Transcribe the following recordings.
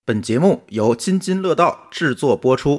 本节目由津津乐道制作播出。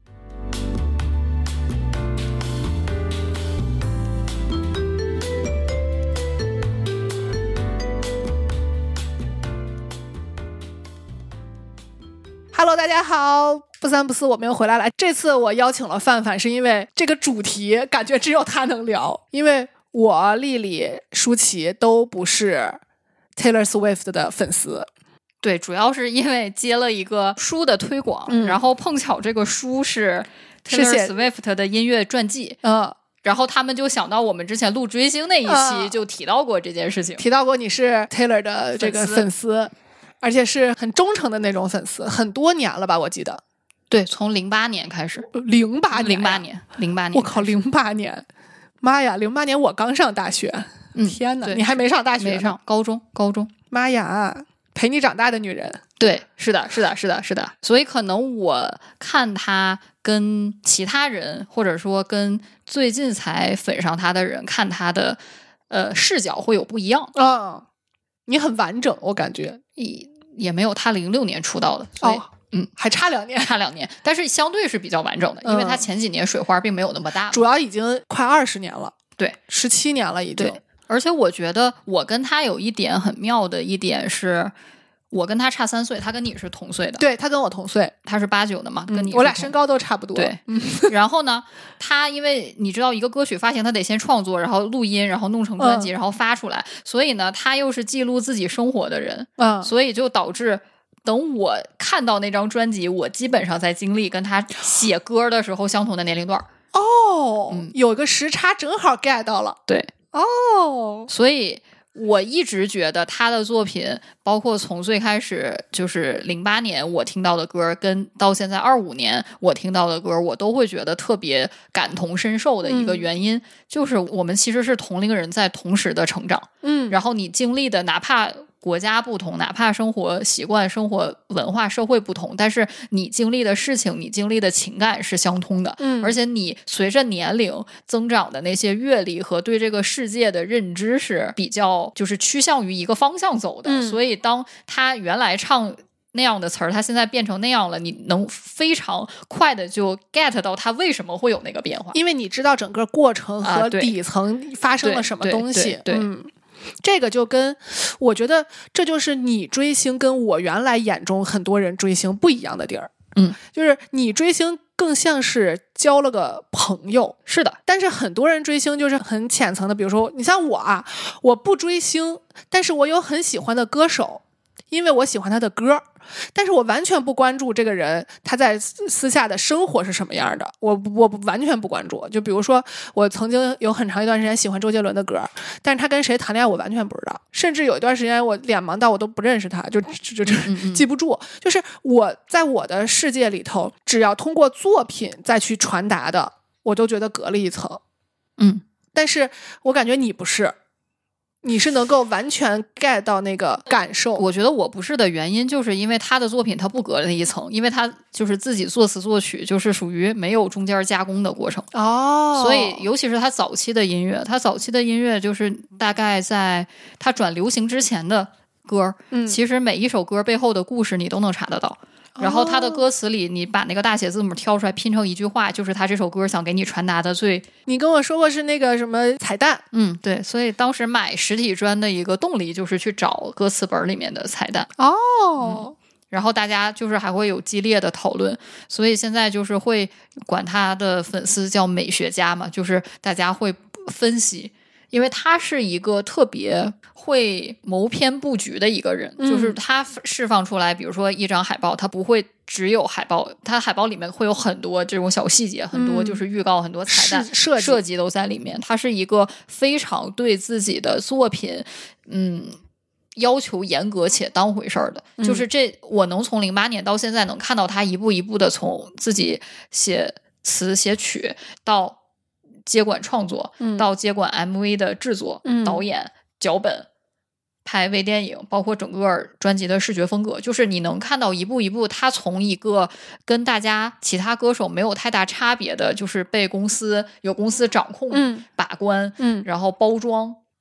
Hello， 大家好，不三不四，我们又回来了。这次我邀请了范范，是因为这个主题感觉只有他能聊，因为我、丽丽、舒淇都不是 Taylor Swift 的粉丝。 对，主要是因为接了一个书的推广，然后碰巧这个书是 Taylor Swift 的音乐传记，然后他们就想到我们之前录追星那一期就提到过这件事情， 提到过你是 Taylor 的这个粉丝，而且是很忠诚的那种粉丝，很多年了吧，我记得。 对，从08年开始。 08年，我靠，08年，妈呀，08年我刚上大学，天哪，你还没上大学？ 没上，高中。 妈呀，陪你长大的女人。 对，是的。所以可能我看他跟其他人，或者说跟最近才粉上他的人看他的视角会有不一样。 你很完整，我感觉也没有他06年出道的，所以还差2年， 但是相对是比较完整的，因为他前几年水花并没有那么大， 主要已经快20年了， 对 ，17年了已经。 对，而且我觉得我跟他有一点很妙的一点是，我跟他差3岁，他跟你是同岁的。 对，他跟我同岁， 他是89的嘛，跟你我俩身高都差不多。 对，然后呢，他因为你知道一个歌曲发行，他得先创作，然后录音，然后弄成专辑，然后发出来，所以呢，他又是记录自己生活的人，所以就导致等我看到那张专辑，我基本上在经历跟他写歌的时候相同的年龄段。 有个时差正好 get 到了。 对，所以我一直觉得他的作品，包括从最开始就是08年我听到的歌，跟到现在25年我听到的歌，我都会觉得特别感同身受的一个原因，就是我们其实是同龄人在同时的成长，然后你经历的哪怕国家不同，哪怕生活习惯、生活文化、社会不同，但是你经历的事情、你经历的情感是相通的。而且你随着年龄增长的那些阅历和对这个世界的认知是比较就是趋向于一个方向走的。所以当他原来唱那样的词儿，他现在变成那样了，你能非常快的就 get 到他为什么会有那个变化， 因为你知道整个过程和底层发生了什么东西。这个就跟我觉得这就是你追星跟我原来眼中很多人追星不一样的地儿。就是你追星更像是交了个朋友。 是的， 但是很多人追星就是很浅层的，比如说你像我我不追星，但是我有很喜欢的歌手，因为我喜欢他的歌，但是我完全不关注这个人他在私下的生活是什么样的，我完全不关注。就比如说我曾经有很长一段时间喜欢周杰伦的歌，但是他跟谁谈恋爱我完全不知道，甚至有一段时间我脸盲到我都不认识他，就记不住。就是我在我的世界里头，只要通过作品再去传达的，我都觉得隔了一层。但是我感觉你不是，你是能够完全 get 到那个感受。 我觉得我不是的原因就是因为他的作品他不隔了一层，因为他就是自己作词作曲，就是属于没有中间加工的过程。所以尤其是他早期的音乐就是大概在他转流行之前的歌，其实每一首歌背后的故事你都能查得到。然后他的歌词里你把那个大写字母挑出来拼成一句话，就是他这首歌想给你传达的最。 你跟我说过是那个什么彩蛋。 对，所以当时买实体专的一个动力就是去找歌词本里面的彩蛋。然后大家就是还会有激烈的讨论，所以现在就是会管他的粉丝叫美学家嘛，就是大家会分析，因为他是一个特别会谋篇布局的一个人，就是他释放出来比如说一张海报，他不会只有海报，他海报里面会有很多这种小细节，很多就是预告，很多彩蛋设计都在里面。他是一个非常对自己的作品要求严格且当回事儿的，就是我能从08年到现在能看到他一步一步的从自己写词写曲到接管创作，到接管 MV 的制作、导演、脚本、拍微电影，包括整个专辑的视觉风格，就是你能看到一步一步他从一个跟大家其他歌手没有太大差别的，就是被公司掌控、把关，然后包装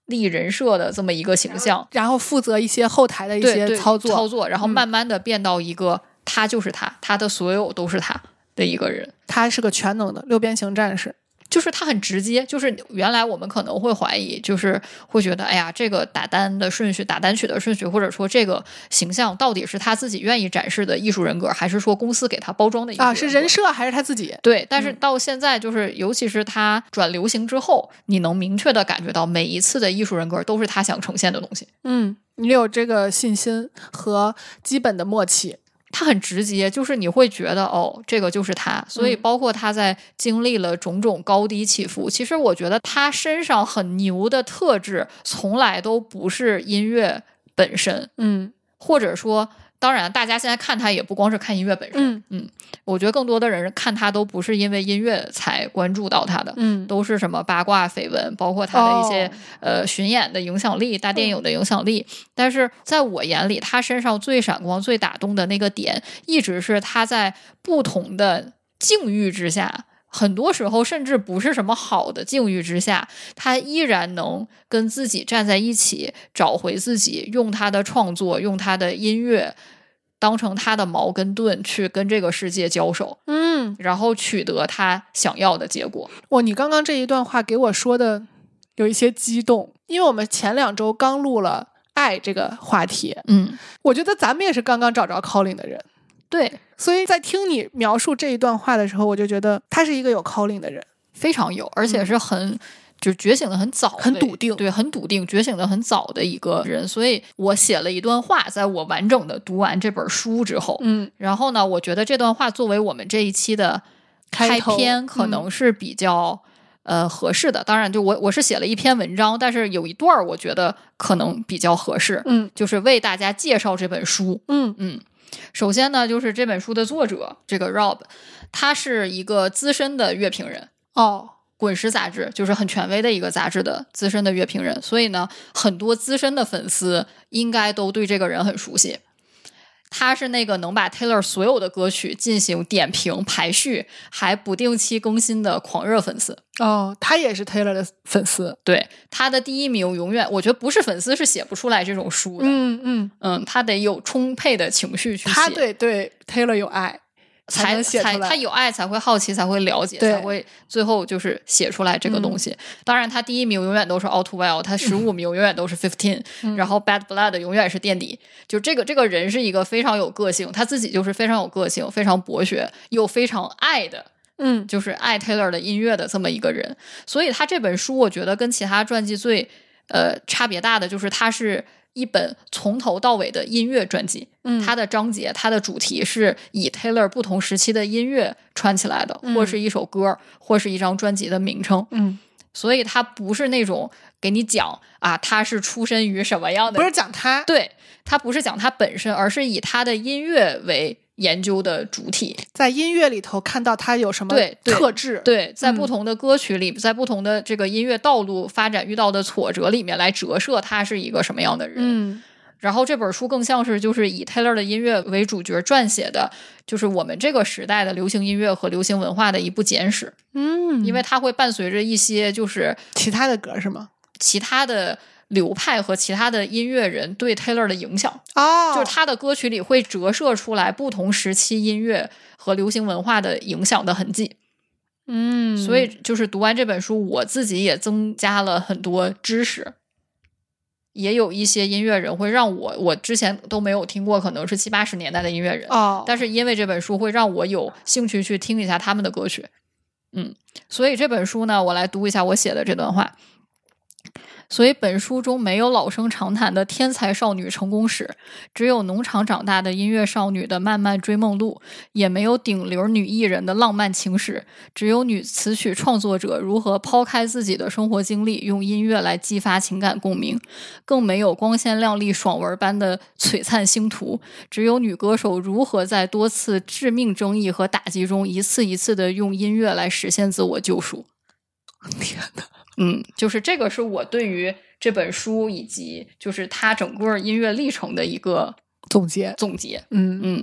立人设的这么一个形象， 然后负责一些后台的一些操作， 然后慢慢的变到一个他就是他的所有都是他的一个人。 他是个全能的六边形战士， 就是他很直接，就是原来我们可能会怀疑，就是会觉得哎呀，这个打单的顺序，打单曲的顺序，或者说这个形象到底是他自己愿意展示的艺术人格，还是说公司给他包装的艺术人格是人设还是他自己？ 对，但是到现在就是尤其是他转流行之后，你能明确的感觉到每一次的艺术人格都是他想呈现的东西。 你有这个信心和基本的默契。 他很直接，就是你会觉得哦，这个就是他。所以包括他在经历了种种高低起伏，其实我觉得他身上很牛的特质从来都不是音乐本身，或者说当然大家现在看他也不光是看音乐本身，我觉得更多的人看他都不是因为音乐才关注到他的，都是什么八卦绯闻，包括他的一些巡演的影响力，大电影的影响力。但是在我眼里，他身上最闪光最打动的那个点一直是他在不同的境遇之下，很多时候甚至不是什么好的境遇之下，他依然能跟自己站在一起，找回自己，用他的创作，用他的音乐当成他的矛跟盾去跟这个世界交手，然后取得他想要的结果。 你刚刚这一段话给我说的有一些激动，因为我们前2周刚录了爱这个话题，我觉得咱们也是刚刚找着 calling 的人， 对， 所以在听你描述这一段话的时候，我就觉得他是一个有 calling 的人， 非常有，而且是就觉醒的很早， 很笃定， 对，很笃定，觉醒的很早的一个人。所以我写了一段话，在我完整的读完这本书之后，然后呢，我觉得这段话作为我们这一期的开篇，可能是比较合适的。当然，就我是写了一篇文章，但是有一段我觉得可能比较合适，就是为大家介绍这本书。首先呢，就是这本书的作者这个 Rob， 他是一个资深的乐评人滚石杂志就是很权威的一个杂志的资深的乐评人，所以呢，很多资深的粉丝应该都对这个人很熟悉。他是那个能把 Taylor 所有的歌曲进行点评排序还不定期更新的狂热粉丝。 他也是 Taylor 的粉丝。 对，他的第一名永远，我觉得不是粉丝是写不出来这种书的。他得有充沛的情绪去写。 他对 Taylor 有爱才能写出来， 他有爱才会好奇，才会了解，才会最后就是写出来这个东西。当然他第一名永远都是 All Too Well， 他15名永远都是 15，然后 Bad Blood 永远是垫底。就这个人是一个非常有个性，他自己就是非常有个性，非常博学又非常爱的，就是爱 Taylor 的音乐的这么一个人。所以他这本书我觉得跟其他传记最差别大的就是他是一本从头到尾的音乐专辑，它的章节，它的主题是以 Taylor 不同时期的音乐串起来的，或是一首歌，或是一张专辑的名称。所以它不是那种给你讲啊，他是出身于什么样的， 不是讲他， 对，他不是讲他本身，而是以他的音乐为研究的主体， 在音乐里头看到他有什么特质， 对，在不同的歌曲里，在不同的这个音乐道路发展遇到的挫折里面来折射他是一个什么样的人。然后这本书更像是就是以 Taylor 的音乐为主角撰写的，就是我们这个时代的流行音乐和流行文化的一部简史。因为它会伴随着一些就是其他的歌是吗？ 其他的流派和其他的音乐人对 Taylor 的影响。就是他的歌曲里会折射出来不同时期音乐和流行文化的影响的痕迹。所以就是读完这本书，我自己也增加了很多知识。也有一些音乐人会让我之前都没有听过，可能是70、80年代的音乐人，但是因为这本书会让我有兴趣去听一下他们的歌曲。所以这本书呢，我来读一下我写的这段话。所以本书中没有老生常谈的天才少女成功史，只有农场长大的音乐少女的漫漫追梦路，也没有顶流女艺人的浪漫情史，只有女词曲创作者如何抛开自己的生活经历，用音乐来激发情感共鸣，更没有光鲜亮丽爽文般的璀璨星途，只有女歌手如何在多次致命争议和打击中一次一次的用音乐来实现自我救赎。 天哪！ 就是这个是我对于这本书以及就是他整个音乐历程的一个总结。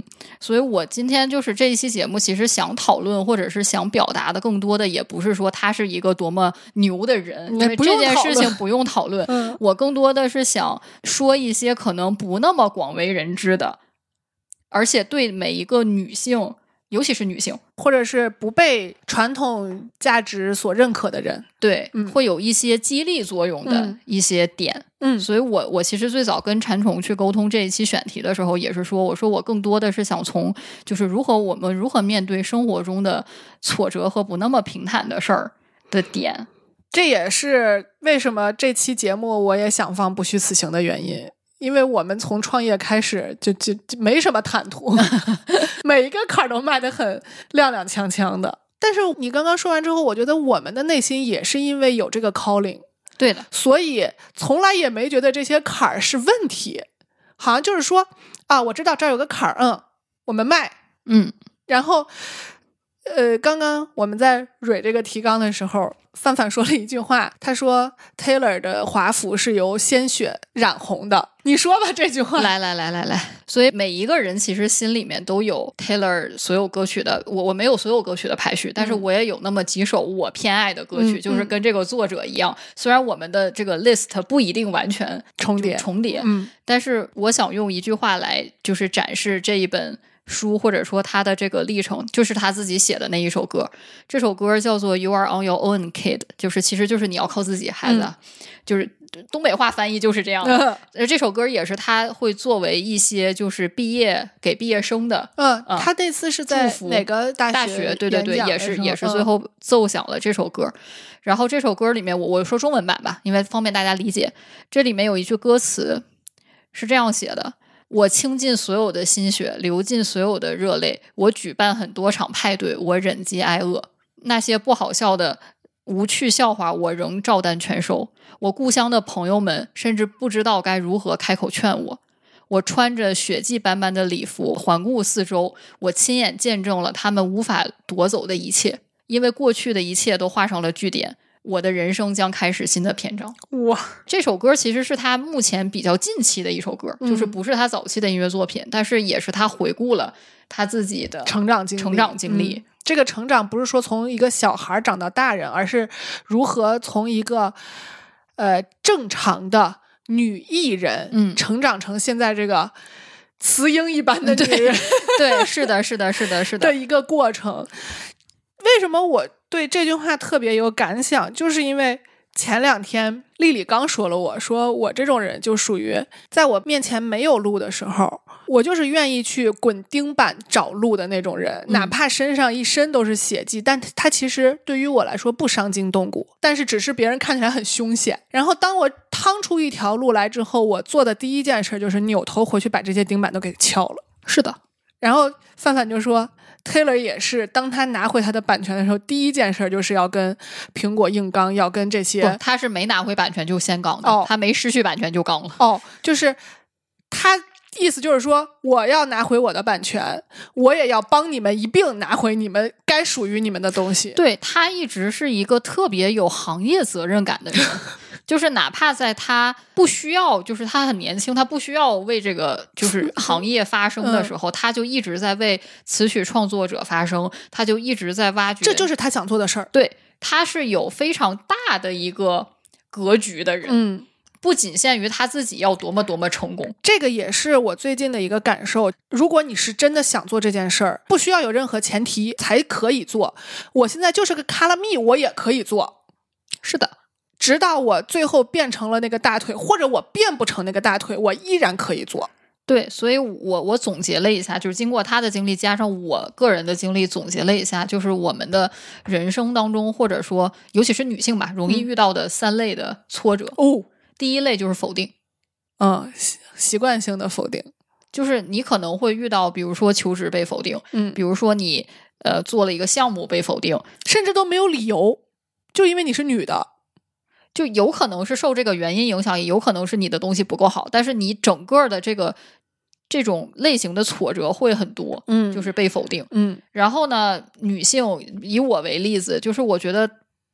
所以我今天就是这一期节目其实想讨论或者是想表达的更多的也不是说他是一个多么牛的人，因为这件事情不用讨论我更多的是想说一些可能不那么广为人知的，而且对每一个女性尤其是女性或者是不被传统价值所认可的人， 对、会有一些激励作用的一些点。所以我其实最早跟馋虫去沟通这一期选题的时候也是说，我说我更多的是想从就是我们如何面对生活中的挫折和不那么平坦的事儿的点。 这也是为什么这期节目我也想放不虚此行的原因，因为我们从创业开始就没什么坦途每一个坎都迈得很踉踉跄跄的。但是你刚刚说完之后，我觉得我们的内心也是因为有这个 calling， 对的， 所以从来也没觉得这些坎儿是问题，好像就是说啊，我知道这儿有个坎儿，我们迈，然后刚刚我们在蕊这个提纲的时候，范范说了一句话，他说 Taylor 的华服是由鲜血染红的。你说吧这句话。 来，所以每一个人其实心里面都有 Taylor 所有歌曲的，我没有所有歌曲的排序，但是我也有那么几首我偏爱的歌曲，就是跟这个作者一样，虽然我们的这个 list 不一定完全重叠，但是我想用一句话来就是展示这一本书或者说他的这个历程，就是他自己写的那一首歌。这首歌叫做 You Are On Your Own Kid， 其实就是你要靠自己孩子，就是东北话翻译就是这样的。这首歌也是他会作为一些就是给毕业生的他那次是在哪个大学对，也是最后奏响了这首歌。然后这首歌里面我说中文版吧，因为方便大家理解。这里面有一句歌词是这样写的，我倾尽所有的心血，流尽所有的热泪，我举办很多场派对，我忍饥挨饿，那些不好笑的无趣笑话我仍照单全收，我故乡的朋友们甚至不知道该如何开口劝我，我穿着血迹斑斑的礼服环顾四周，我亲眼见证了他们无法夺走的一切，因为过去的一切都画上了句点，我的人生将开始新的篇章。 哇， 这首歌其实是他目前比较近期的一首歌，就是不是他早期的音乐作品，但是也是他回顾了他自己的成长经历。这个成长不是说从一个小孩长到大人，而是如何从一个正常的女艺人成长成现在这个雌鹰一般的女人。 对，是的的一个过程。为什么我对这句话特别有感想，就是因为前2天丽丽刚说了我这种人就属于在我面前没有路的时候，我就是愿意去滚钉板找路的那种人，哪怕身上一身都是血迹，但它其实对于我来说不伤筋动骨，但是只是别人看起来很凶险。然后当我趟出一条路来之后，我做的第一件事就是扭头回去把这些钉板都给敲了。 是的。 然后范范就说Taylor 也是，当他拿回他的版权的时候，第一件事就是要跟苹果硬刚，要跟这些。 他是没拿回版权就先刚的，他没失去版权就刚了。 就是他意思就是说，我要拿回我的版权，我也要帮你们一并拿回你们该属于你们的东西。 对，他一直是一个特别有行业责任感的人。就是哪怕在他不需要，就是他很年轻，他不需要为这个就是行业发声的时候，他就一直在为词曲创作者发声，他就一直在挖掘， 这就是他想做的事儿。 对，他是有非常大的一个格局的人。不仅限于他自己要多么成功， 这个也是我最近的一个感受。如果你是真的想做这件事儿，不需要有任何前提才可以做。我现在就是个卡拉蜜，我也可以做。 是的。 直到我最后变成了那个大腿，或者我变不成那个大腿，我依然可以做。 对，所以我总结了一下，就是经过他的经历加上我个人的经历总结了一下，就是我们的人生当中，或者说尤其是女性吧，容易遇到的3类的挫折。第一类就是否定， 习惯性的否定， 就是你可能会遇到，比如说求职被否定，比如说你做了一个项目被否定， 甚至都没有理由，就因为你是女的。 就有可能是受这个原因影响，也有可能是你的东西不够好，但是你整个的这种类型的挫折会很多，就是被否定。然后呢，女性以我为例子，就是我觉得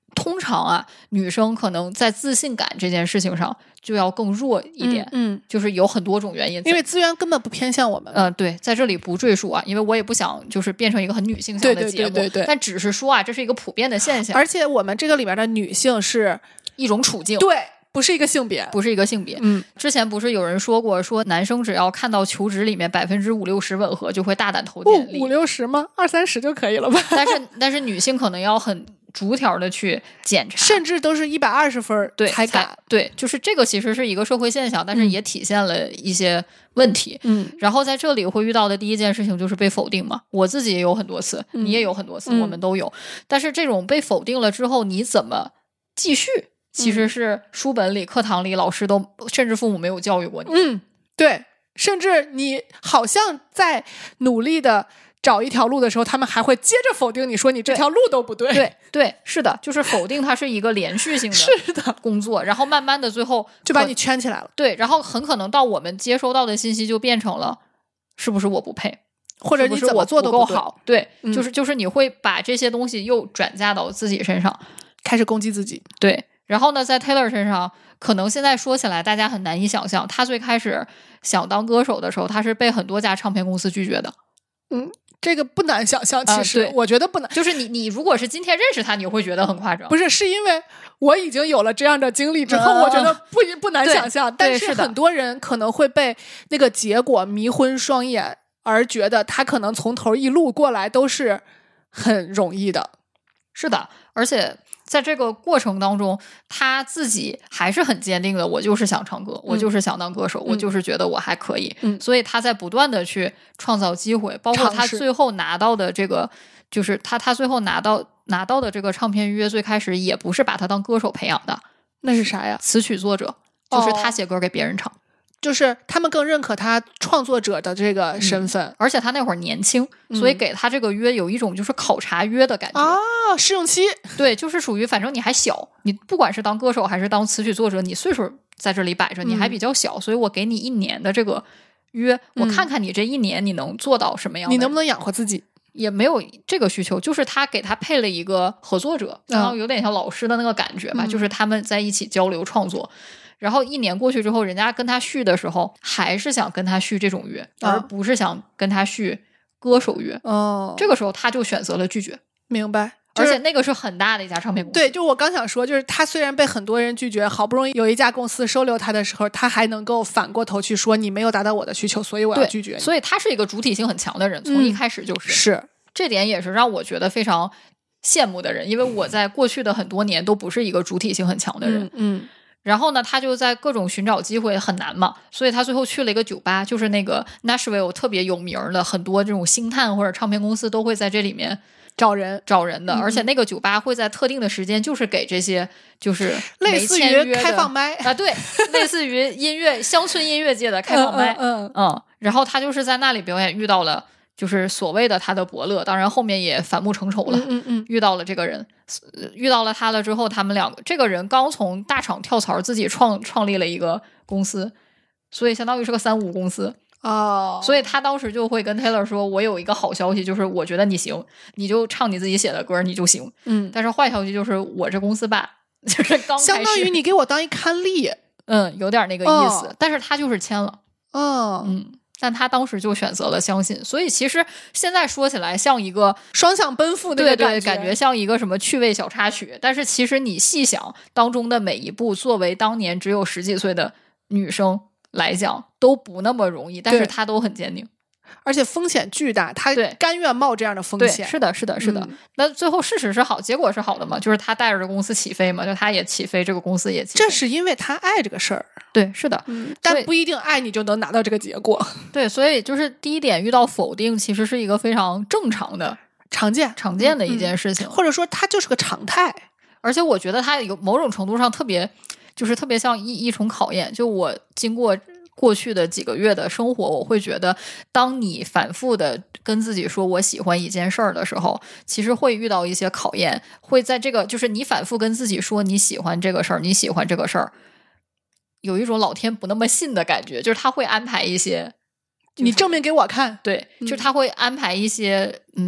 通常啊，女生可能在自信感这件事情上就要更弱一点，就是有很多种原因， 因为资源根本不偏向我们。 对，在这里不赘述啊，因为我也不想就是变成一个很女性向的节目， 对， 但只是说啊，这是一个普遍的现象， 而且我们这个里边的女性是一种处境， 对，不是一个性别， 不是一个性别。之前不是有人说过，说男生只要看到求职里面50%-60%吻合，就会大胆投简历。 50%-60%吗？20-30%就可以了吧？ 但是女性可能要很逐条的去检查， 甚至都是120分才敢。 对，就是这个其实是一个社会现象，但是也体现了一些问题。然后在这里会遇到的第一件事情就是被否定嘛。我自己也有很多次，你也有很多次，我们都有。但是这种被否定了之后，你怎么继续？其实是书本里、课堂里老师都甚至父母没有教育过你。 对，甚至你好像在努力的找一条路的时候，他们还会接着否定你，说你这条路都不对。 对，是的，就是否定它是一个连续性的工作，然后慢慢的最后就把你圈起来了。 对，然后很可能到我们接收到的信息就变成了是不是我不配， 或者你怎么做都不够好。对，就是你会把这些东西又转嫁到自己身上， 开始攻击自己。 对。然后呢，在 Taylor 身上，可能现在说起来大家很难以想象，他最开始想当歌手的时候，他是被很多家唱片公司拒绝的。 这个不难想象，其实我觉得不难。 就是你如果是今天认识他，你会觉得很夸张。 不是，是因为我已经有了这样的经历之后，我觉得不难想象。但是很多人可能会被那个结果迷昏双眼，而觉得他可能从头一路过来都是很容易的。 是的，而且在这个过程当中，他自己还是很坚定的，我就是想唱歌，我就是想当歌手，我就是觉得我还可以。所以他在不断的去创造机会，包括他最后拿到的这个，就是他最后拿到的这个唱片约，最开始也不是把他当歌手培养的。 那是啥呀？ 词曲作者，就是他写歌给别人唱。 就是他们更认可他创作者的这个身份， 而且他那会儿年轻，所以给他这个约有一种就是考察约的感觉试用期。 对，就是属于反正你还小，你不管是当歌手还是当词曲作者，你岁数在这里摆着，你还比较小，所以我给你1年的这个约，我看看你这1年你能做到什么样的， 你能不能养活自己。 也没有这个需求，就是他给他配了一个合作者，然后有点像老师的那个感觉吧，就是他们在一起交流创作。然后1年过去之后，人家跟他续的时候，还是想跟他续这种约，而不是想跟他续歌手约。这个时候他就选择了拒绝。 明白。 而且那个是很大的一家唱片公司。 对，就我刚想说，就是他虽然被很多人拒绝，好不容易有一家公司收留他的时候，他还能够反过头去说你没有达到我的需求，所以我要拒绝你。 所以他是一个主体性很强的人，从一开始就是。 是。 这点也是让我觉得非常羡慕的人，因为我在过去的很多年都不是一个主体性很强的人。然后呢，他就在各种寻找机会，很难嘛，所以他最后去了一个酒吧，就是那个 Nashville 特别有名的，很多这种星探或者唱片公司都会在这里面找人的，而且那个酒吧会在特定的时间，就是给这些就是类似于开放麦啊，对，类似于乡村音乐界的开放麦。然后他就是在那里表演，遇到了就是所谓的他的伯乐，当然后面也反目成仇了。遇到了这个人，遇到了他了之后，他们两个，这个人刚从大厂跳槽，自己创立了一个公司，所以相当于是个3无公司。所以他当时就会跟 Taylor 说，我有一个好消息，就是我觉得你行，你就唱你自己写的歌，你就行。但是坏消息就是我这公司吧，就是刚开始相当于你给我当一看力。 有点那个意思。但是他就是签了。但他当时就选择了相信，所以其实现在说起来像一个双向奔赴的感觉像一个什么趣味小插曲，但是其实你细想当中的每一步，作为当年只有10几岁的女生来讲都不那么容易，但是她都很坚定， 而且风险巨大，她甘愿冒这样的风险。 是的。那最后事实是好，结果是好的嘛，就是她带着公司起飞嘛，就她也起飞，这个公司也起飞。 这是因为她爱这个事儿。 对，是的。 但不一定爱你就能拿到这个结果。 对，所以就是第一点，遇到否定其实是一个非常正常的常见的一件事情， 或者说它就是个常态。 而且我觉得它有某种程度上特别像一重考验。就我经过过去的几个月的生活，我会觉得当你反复的跟自己说我喜欢一件事儿的时候，其实会遇到一些考验，会在这个就是你反复跟自己说你喜欢这个事儿，你喜欢这个事儿，有一种老天不那么信的感觉，就是他会安排一些， 你证明给我看。 对，就是他会安排一些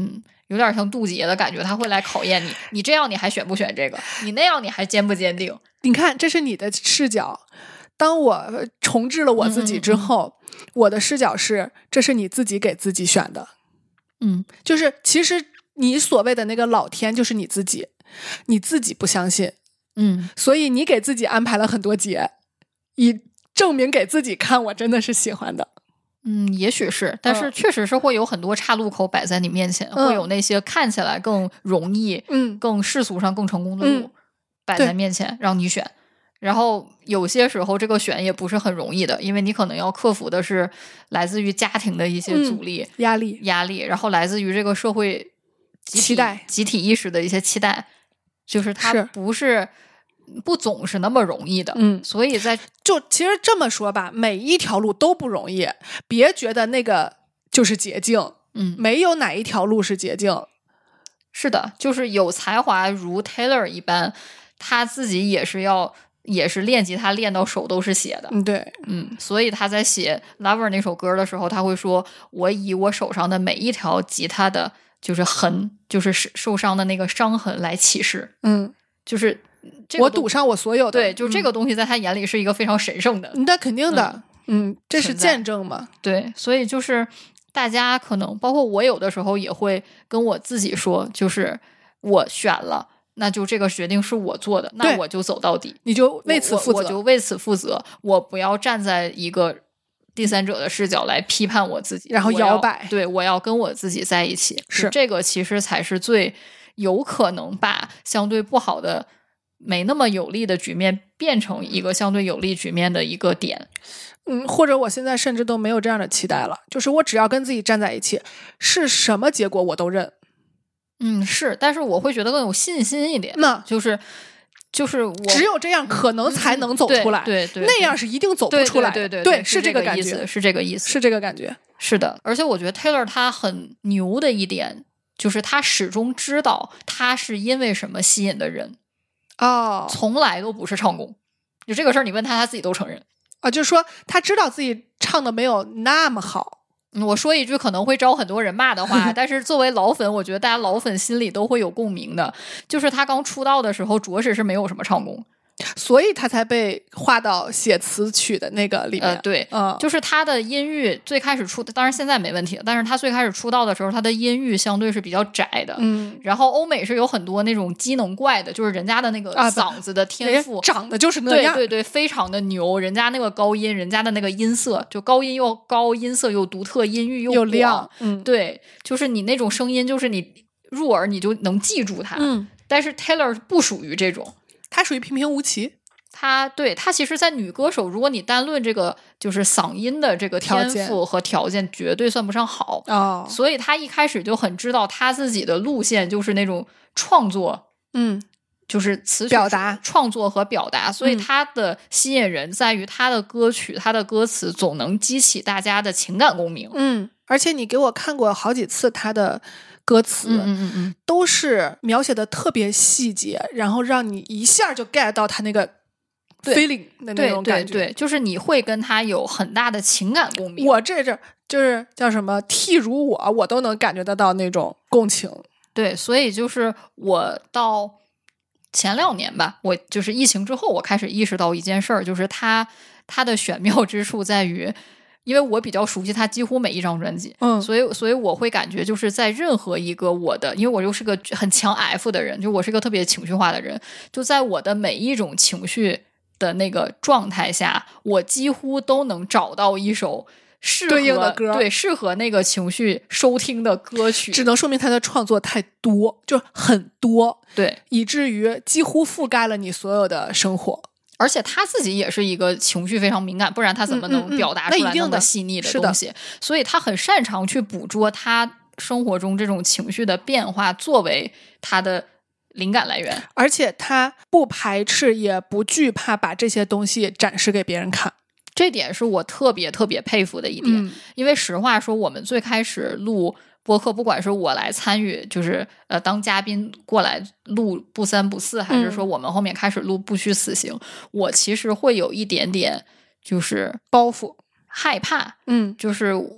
有点像渡劫的感觉，他会来考验你，你这样你还选不选这个，你那样你还坚不坚定。 你看这是你的视角，当我重置了我自己之后，我的视角是这是你自己给自己选的。就是其实你所谓的那个老天就是你自己，你自己不相信，所以你给自己安排了很多劫，以证明给自己看我真的是喜欢的。 也许是，但是确实是会有很多岔路口摆在你面前，会有那些看起来更容易更世俗上更成功的路摆在面前让你选。然后有些时候这个选也不是很容易的，因为你可能要克服的是来自于家庭的一些阻力、压力，然后来自于这个社会期待、 集体意识的一些期待，就是它不总是那么容易的。所以其实这么说吧，每一条路都不容易，别觉得那个就是捷径，没有哪一条路是捷径。 是的，就是有才华如 Taylor 一般，他自己也是练吉他练到手都是血的。 对， 所以他在写 Lover 那首歌的时候，他会说我以我手上的每一条吉他的就是痕，就是受伤的那个伤痕来启示。就是我赌上我所有的。 对，就这个东西在他眼里是一个非常神圣的。 那肯定的。这是见证嘛。 对，所以就是大家可能包括我有的时候也会跟我自己说，就是我选了，那就这个决定是我做的，那我就走到底， 你就为此负责， 我就为此负责，我不要站在一个第三者的视角来批判我自己， 然后摇摆。 对，我要跟我自己在一起， 是这个其实才是最有可能把相对不好的没那么有利的局面变成一个相对有利局面的一个点。 或者我现在甚至都没有这样的期待了，就是我只要跟自己站在一起，是什么结果我都认。 是，但是我会觉得更有信心一点。就是我只有这样可能才能走出来。 对， 那样是一定走不出来。 对， 是这个感觉， 是这个意思， 是这个感觉。 是的，而且我觉得 Taylor 他很牛的一点就是他始终知道他是因为什么吸引的人。从来都不是唱功。就这个事儿你问他自己都承认。 就是说他知道自己唱的没有那么好。 我说一句可能会招很多人骂的话，但是作为老粉，我觉得大家老粉心里都会有共鸣的，就是他刚出道的时候着实是没有什么唱功， 所以他才被划到写词曲的那个里面。 对，就是他的音域最开始当然现在没问题了，但是他最开始出道的时候，他的音域相对是比较窄的。然后欧美是有很多那种机能怪的，就是人家的那个嗓子的天赋， 长得就是那样。 对，非常的牛。人家那个高音，人家的那个音色，就高音又高，音色又独特，音域又亮。 对，就是你那种声音，就是你入耳你就能记住它。但是 Taylor 不属于这种。 他属于平平无奇。 他其实在女歌手，如果你单论这个就是嗓音的这个天赋和条件绝对算不上好。所以他一开始就很知道他自己的路线就是那种创作，就是词曲表达创作和表达。所以他的吸引人在于他的歌曲，他的歌词总能激起大家的情感共鸣。 而且你给我看过好几次他的歌词，都是描写的特别细节，然后让你一下就 get 到他那个 feeling 的那种感觉。 对，就是你会跟他有很大的情感共鸣。 我这就是叫什么譬如我都能感觉得到那种共情。 对，所以就是我到前2年吧，我就是疫情之后，我开始意识到一件事儿，就是他的玄妙之处在于，因为我比较熟悉他几乎每一张专辑，所以我会感觉就是在任何一个因为我又是个很强 F 的人，就我是个特别情绪化的人，就在我的每一种情绪的那个状态下，我几乎都能找到一首对应的歌， 对，适合那个情绪收听的歌曲。 只能说明他的创作太多，就很多， 对， 以至于几乎覆盖了你所有的生活。 而且他自己也是一个情绪非常敏感，不然他怎么能表达出来那么细腻的东西？所以他很擅长去捕捉他生活中这种情绪的变化，作为他的灵感来源。 而且他不排斥也不惧怕把这些东西展示给别人看， 这点是我特别特别佩服的一点。因为实话说，我们最开始录播客，不管是我来参与，就是当嘉宾过来录不三不四，还是说我们后面开始录不虚此行，我其实会有一点点就是包袱， 害怕。就是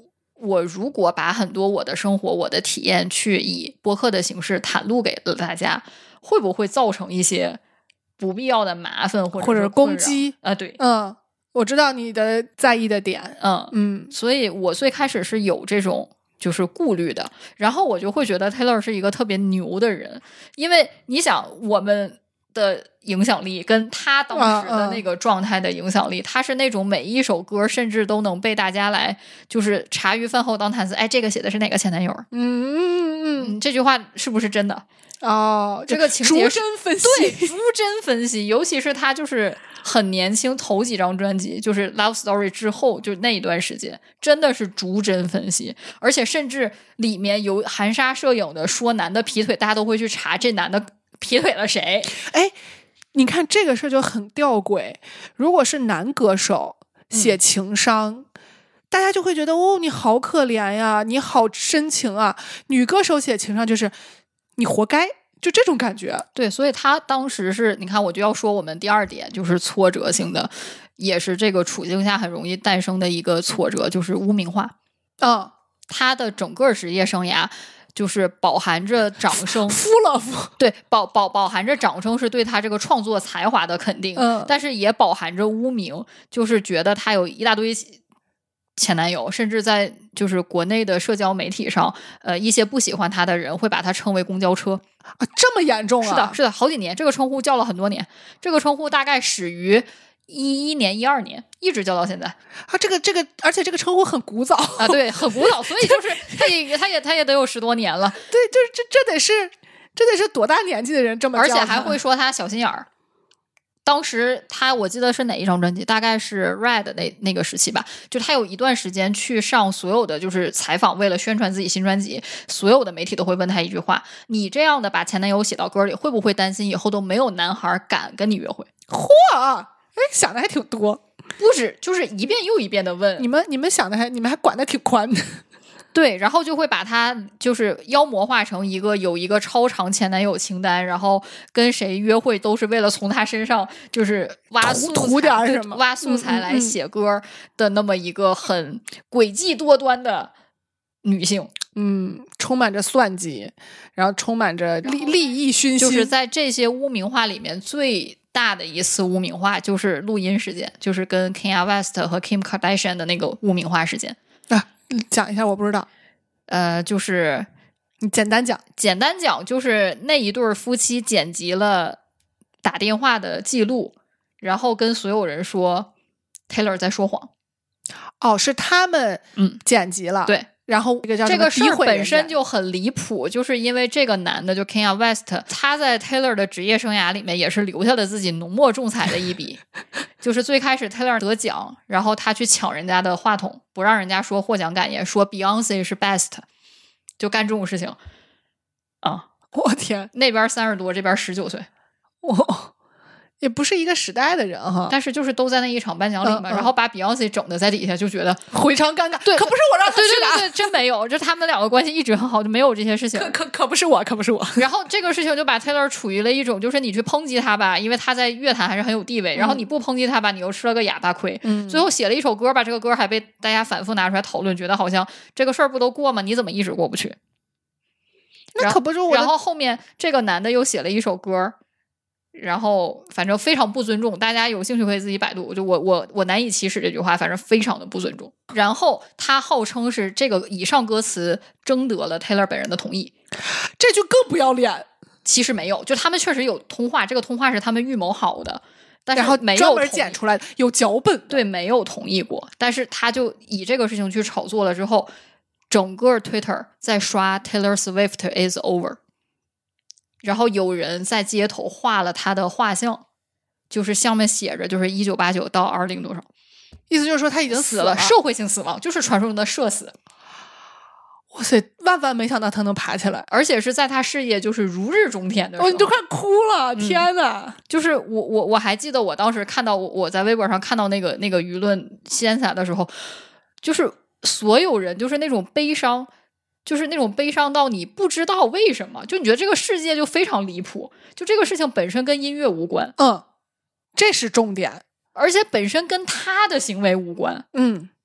我如果把很多我的生活、我的体验去以播客的形式袒露给了大家，会不会造成一些不必要的麻烦或者攻击啊？对， 我知道你的在意的点， 所以我最开始是有这种就是顾虑的，然后我就会觉得 Taylor 是一个特别牛的人，因为你想我们的影响力跟他当时的那个状态的影响力，他是那种每一首歌甚至都能被大家来就是茶余饭后当谈资，哎，这个写的是哪个前男友？这句话是不是真的？这个情节逐帧分析， 对，逐帧分析，尤其是他就是很年轻，头几张专辑就是 Love Story 之后，就那一段时间真的是逐帧分析，而且甚至里面有含沙射影的说男的劈腿，大家都会去查这男的劈腿了谁。 哎，你看这个事就很吊诡，如果是男歌手写情伤，大家就会觉得你好可怜呀，你好深情啊。女歌手写情伤就是你活该，就这种感觉。 对，所以他当时是你看，我就要说我们第二点就是挫折性的，也是这个处境下很容易诞生的一个挫折，就是污名化。他的整个职业生涯就是饱含着掌声，对，饱含着掌声是对他这个创作才华的肯定，但是也饱含着污名，就是觉得他有一大堆前男友，甚至在就是国内的社交媒体上，一些不喜欢他的人会把他称为公交车啊，这么严重啊？ 是的，好几年，这个称呼叫了很多年，这个称呼大概始于11年、12年，一直叫到现在啊。这个，而且这个称呼很古早啊，对，很古早，所以就是他也得有10多年了。 对，就是这得是多大年纪的人这么叫他， 而且还会说他小心眼儿。当时我记得是哪一张专辑，大概是 Red 那个时期吧，就他有一段时间去上所有的就是采访，为了宣传自己新专辑，所有的媒体都会问他一句话：你这样的把前男友写到歌里，会不会担心以后都没有男孩敢跟你约会？ 嚯，想的还挺多， 不止，就是一遍又一遍的问。 你们想的你们还管的挺宽的。 对，然后就会把他就是妖魔化成有一个超长前男友清单，然后跟谁约会都是为了从他身上就是挖素材来写歌的那么一个很诡计多端的女性。 充满着算计，然后充满着利益熏心。 就是在这些污名化里面最大的一次污名化就是录音事件，就是跟 Kanye West 和 Kim Kardashian 的那个污名化事件啊。讲一下，我不知道。 就是你简单讲， 就是那一对夫妻剪辑了打电话的记录，然后跟所有人说 Taylor 在说谎。 是他们剪辑了， 对。 然后这个事本身就很离谱，就是因为这个男的就 Kanye West， 他在 Taylor 的职业生涯里面也是留下了自己浓墨重彩的一笔。就是最开始 Taylor 得奖，然后他去抢人家的话筒，不让人家说获奖感言，说 Beyonce 是 best， 就干这种事情啊！ 我天， 那边30多，这边19岁， 也不是一个时代的人哈， 但是就是都在那一场颁奖礼嘛，然后把 Beyonce 整的在底下就觉得非常尴尬。 对， 可不是我让他去的， 对，真没有，就他们两个关系一直很好，就没有这些事情。 可不是我。 然后这个事情就把 Taylor 处于了一种，就是你去抨击他吧，因为他在乐坛还是很有地位，然后你不抨击他吧，你又吃了个哑巴亏。最后写了一首歌吧，这个歌还被大家反复拿出来讨论，觉得好像这个事儿不都过吗？你怎么一直过不去？ 那可不是我。 然后后面这个男的又写了一首歌。然后反正非常不尊重，大家有兴趣可以自己百度，就我难以启齿这句话，反正非常的不尊重。然后他号称是这个以上歌词征得了 Taylor 本人的同意， 这就更不要脸。 其实没有，就他们确实有通话，这个通话是他们预谋好的，但是然后没有专门剪出来的，有脚本。 对，没有同意过。但是他就以这个事情去炒作了之后，整个 Twitter 在刷 Taylor Swift is over。然后有人在街头画了他的画像，就是上面写着就是1989到20多少， 意思就是说他已经死了， 社会性死亡，就是传说中的社死。 哇塞，万没想到他能爬起来， 而且是在他事业就是如日中天的时候， 你都快哭了，天哪！ 就是我还记得我当时看到我在微博上看到那个舆论掀起来的时候，就是所有人就是那种悲伤。就是那种悲伤到你不知道为什么，就你觉得这个世界就非常离谱，就这个事情本身跟音乐无关， 这是重点， 而且本身跟他的行为无关，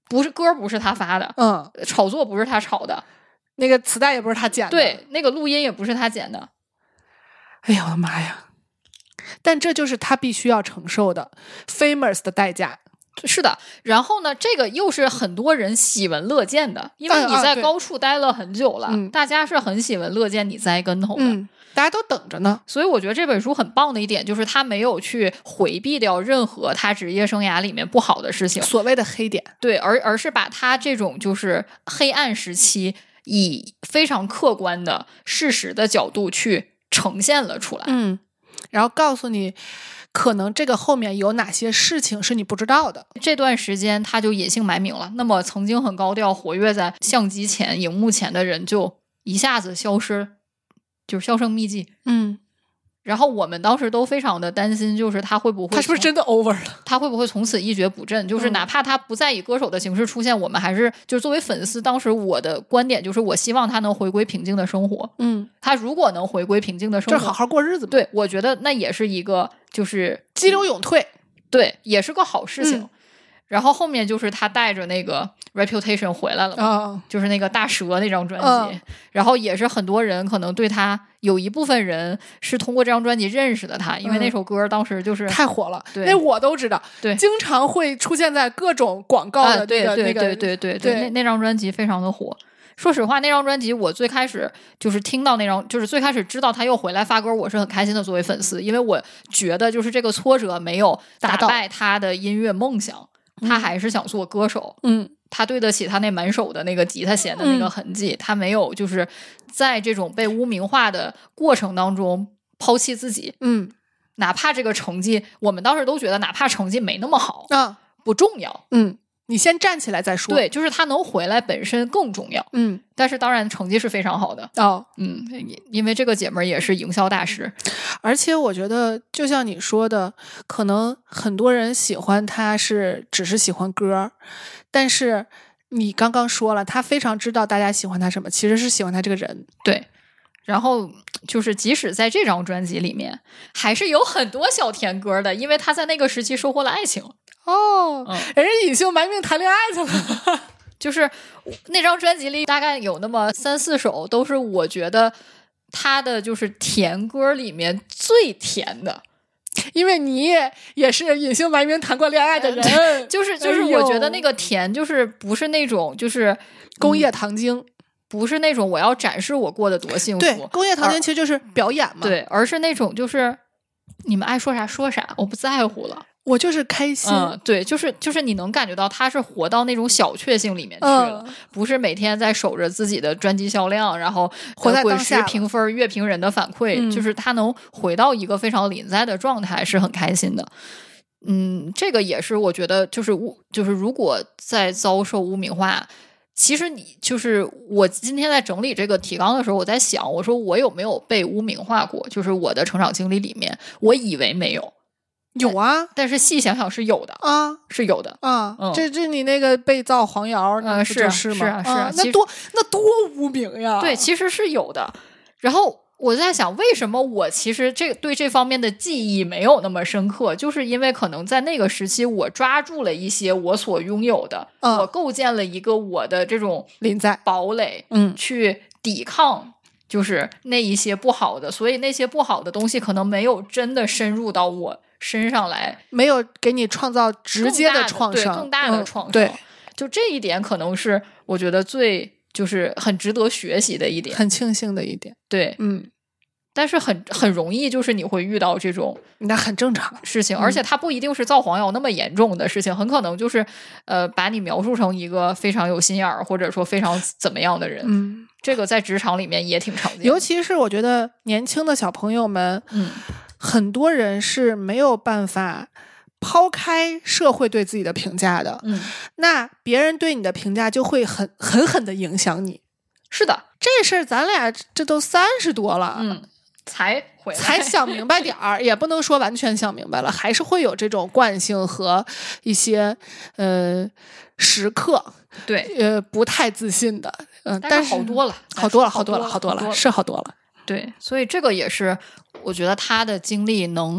不是歌不是他发的，炒作不是他炒的， 那个磁带也不是他剪的， 对，那个录音也不是他剪的。 哎呀我的妈呀！但这就是他必须要承受的 famous 的代价。 是的，然后呢，这个又是很多人喜闻乐见的，因为你在高处待了很久了，大家是很喜闻乐见你栽跟头的， 大家都等着呢。 所以我觉得这本书很棒的一点就是他没有去回避掉任何他职业生涯里面不好的事情， 所谓的黑点， 对，而是把他这种就是黑暗时期以非常客观的事实的角度去呈现了出来。 然后告诉你可能这个后面有哪些事情是你不知道的。 这段时间他就隐姓埋名了，那么曾经很高调活跃在相机前荧幕前的人就一下子消失，就是销声匿迹。然后我们当时都非常的担心，就是他会不会， 他是不是真的 over 了？ 他会不会从此一蹶不振？就是哪怕他不再以歌手的形式出现，我们还是就是作为粉丝，当时我的观点就是我希望他能回归平静的生活。他如果能回归平静的生活， 就好好过日子。 对，我觉得那也是一个就是激流勇退， 对，也是个好事情。然后后面就是他带着那个 Reputation 回来了就是那个大蛇那张专辑然后也是很多人可能对他有一部分人是通过这张专辑认识的他，因为那首歌当时就是太火了， 对， 那我都知道， 对， 经常会出现在各种广告的对，那张专辑非常的火。说实话，那张专辑我最开始就是听到那张，就是最开始知道他又回来发歌，我是很开心的。作为粉丝，因为我觉得就是这个挫折没有打败他的音乐梦想，他还是想做歌手。他对得起他那满手的那个吉他弦的那个痕迹，他没有就是在这种被污名化的过程当中抛弃自己。哪怕这个成绩，我们当时都觉得哪怕成绩没那么好不重要。 你先站起来再说。 对，就是他能回来本身更重要。但是当然成绩是非常好的因为这个姐们儿也是营销大师。 而且我觉得就像你说的，可能很多人喜欢他是只是喜欢歌，但是你刚刚说了，他非常知道大家喜欢他什么，其实是喜欢他这个人。 对，然后就是即使在这张专辑里面还是有很多小甜歌的，因为他在那个时期收获了爱情。 人家隐姓埋名谈恋爱去了就是那张专辑里大概有那么3-4首都是我觉得他的就是甜歌里面最甜的， 因为你也是隐姓埋名谈过恋爱的人就是我觉得那个甜就是不是那种就是工业糖精不是那种我要展示我过得多幸福。 对，工业糖精其实就是表演嘛。 对，而是那种就是你们爱说啥说啥，我不在乎了， 我就是开心。 对，就是你能感觉到他是活到那种小确幸里面去了，不是每天在守着自己的专辑销量，然后活在当下， 评分、乐评人的反馈，就是他能回到一个非常临在的状态，是很开心的。这个也是我觉得就是如果在遭受污名化，其实你就是我今天在整理这个提纲的时候，我在想，我说我有没有被污名化过？就是我的成长经历里面，我以为没有。 有啊， 但是细想想是有的啊， 是有的啊。这你那个被造黄谣，是吗？ 是啊， 那多污名呀！ 对，其实是有的。然后我在想，为什么我其实对这方面的记忆没有那么深刻，就是因为可能在那个时期，我抓住了一些我所拥有的，我构建了一个我的这种临在堡垒，去抵抗。就是那一些不好的，所以那些不好的东西可能没有真的深入到我身上来， 没有给你创造直接的创伤， 更大的创伤。 对， 就这一点可能是我觉得最就是很值得学习的一点， 很庆幸的一点。 对，但是很容易就是你会遇到这种那很正常事情，而且它不一定是造黄谣那么严重的事情，很可能就是把你描述成一个非常有心眼儿或者说非常怎么样的人。这个在职场里面也挺常见的， 尤其是我觉得年轻的小朋友们，很多人是没有办法抛开社会对自己的评价的，那别人对你的评价就会狠狠的影响你。 是的， 这事儿咱俩这都30多了， 才回来才想明白点儿，也不能说完全想明白了，还是会有这种惯性和一些时刻， 对， 不太自信的， 但是好多了， 是好多了。 对，所以这个也是我觉得他的经历能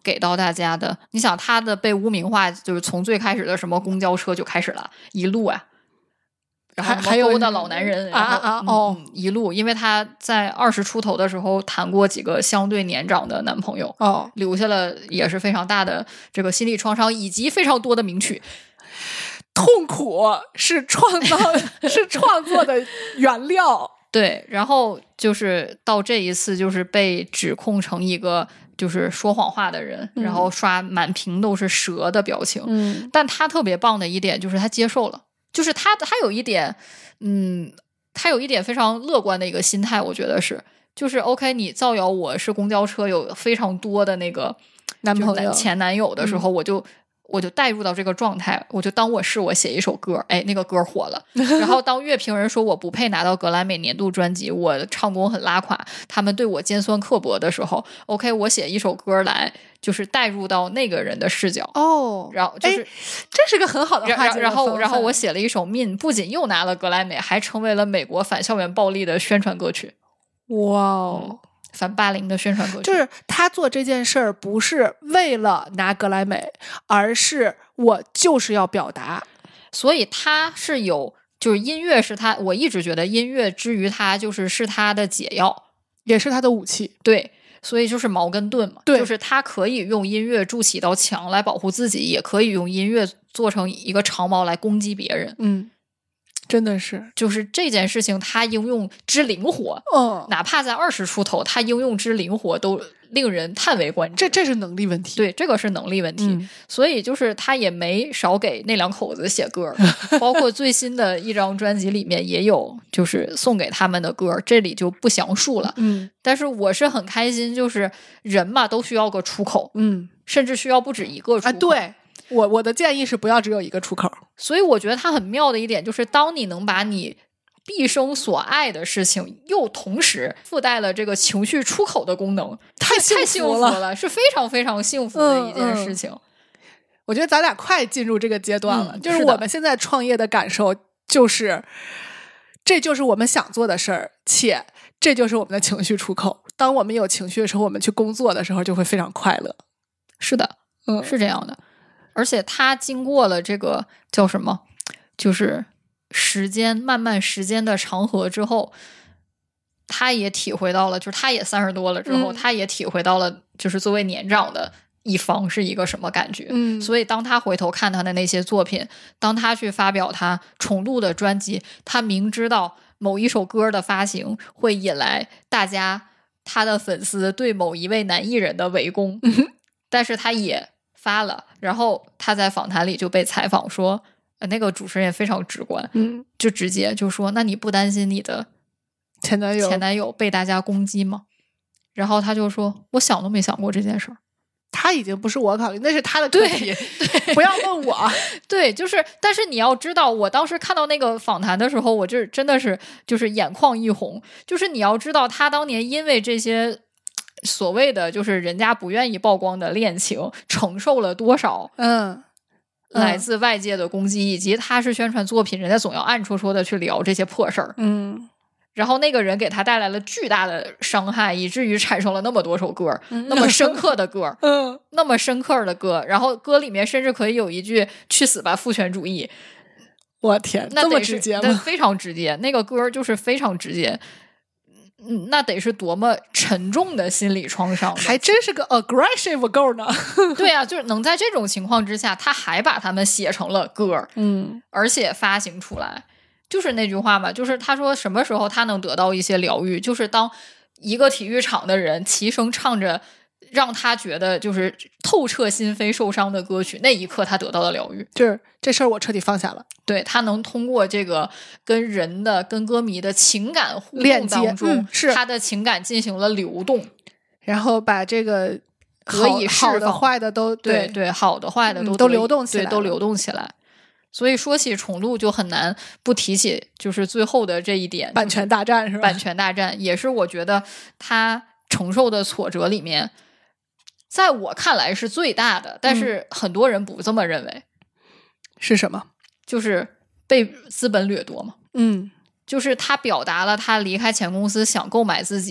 给到大家的，你想他的被污名化，就是从最开始的什么公交车就开始了，一路啊，然后还有勾搭老男人一路，因为他在20出头的时候谈过几个相对年长的男朋友，留下了也是非常大的这个心理创伤，以及非常多的名曲。 痛苦是创作的原料。 对，然后就是到这一次，就是被指控成一个就是说谎话的人，然后刷满屏都是蛇的表情。但他特别棒的一点就是他接受了，就是他有一点，他有一点非常乐观的一个心态，我觉得是，就是 OK， 你造谣我是公交车有非常多的那个男朋友前男友的时候，我就带入到这个状态，我就当我写一首歌，哎，那个歌火了。然后当乐评人说我不配拿到格莱美年度专辑，我唱功很拉垮，他们对我尖酸刻薄的时候 ，OK， 我写一首歌来，就是带入到那个人的视角。然后就是这是个很好的化解的方法。 然后我写了一首《Mean》，不仅又拿了格莱美，还成为了美国反校园暴力的宣传歌曲。 哇反霸凌的宣传歌曲， 就是他做这件事儿不是为了拿格莱美，而是我就是要表达， 所以他是有，就是音乐是他，我一直觉得音乐之于他是他的解药， 也是他的武器。 对，所以就是矛跟盾嘛， 对， 就是他可以用音乐筑起一道墙来保护自己，也可以用音乐做成一个长矛来攻击别人。 真的是， 就是这件事情，他应用之灵活，哪怕在20出头，他应用之灵活都令人叹为观止。 这是能力问题， 对，这个是能力问题。所以就是他也没少给那两口子写歌，包括最新的一张专辑里面也有，就是送给他们的歌，这里就不详述了。但是我是很开心，就是人嘛都需要个出口，甚至需要不止一个出口。 对。我的建议是不要只有一个出口。 所以我觉得它很妙的一点就是，当你能把你毕生所爱的事情又同时附带了这个情绪出口的功能，太幸福了，是非常非常幸福的一件事情。 我觉得咱俩快进入这个阶段了，就是我们现在创业的感受就是这就是我们想做的事儿，且这就是我们的情绪出口。当我们有情绪的时候，我们去工作的时候就会非常快乐。 是的，是这样的。而且他经过了这个叫什么，就是漫漫时间的长河之后，他也体会到了，就是他也30多了之后，他也体会到了，就是作为年长的一方是一个什么感觉。所以当他回头看他的那些作品，当他去发表他重录的专辑，他明知道某一首歌的发行会引来他的粉丝对某一位男艺人的围攻，但是他也发了。然后他在访谈里就被采访说，那个主持人也非常直观，就直接就说，那你不担心你的前男友被大家攻击吗？然后他就说，我想都没想过这件事儿。 他已经不是我考虑，那是他的课题，对，不要问我。 对，但是你要知道，我当时看到那个访谈的时候，我就真的是就是眼眶一红。就是你要知道，他当年因为这些所谓的就是人家不愿意曝光的恋情，承受了多少来自外界的攻击，以及他是宣传作品，人家总要暗戳戳的去聊这些破事儿。然后那个人给他带来了巨大的伤害，以至于产生了那么多首歌，那么深刻的歌，那么深刻的歌。然后歌里面甚至可以有一句“去死吧，父权主义”。 我天，这么直接吗？ 非常直接，那个歌就是非常直接。那得是多么沉重的心理创伤， 还真是个 aggressive girl 呢。 对啊，就是能在这种情况之下，他还把他们写成了歌，而且发行出来。就是那句话嘛，就是他说什么时候他能得到一些疗愈，就是当一个体育场的人齐声唱着让他觉得就是透彻心扉受伤的歌曲，那一刻他得到了疗愈， 就是这事儿我彻底放下了。 对，他能通过这个跟歌迷的情感互动当中， 是他的情感进行了流动， 然后把这个得以释放， 好的坏的都对好的坏的都流动起来， 对，都流动起来。所以说起重录就很难不提起就是最后的这一点， 版权大战是吧？ 版权大战也是我觉得他承受的挫折里面，在我看来是最大的，但是很多人不这么认为。 是什么？ 就是被资本掠夺嘛。就是他表达了他离开前公司想购买自己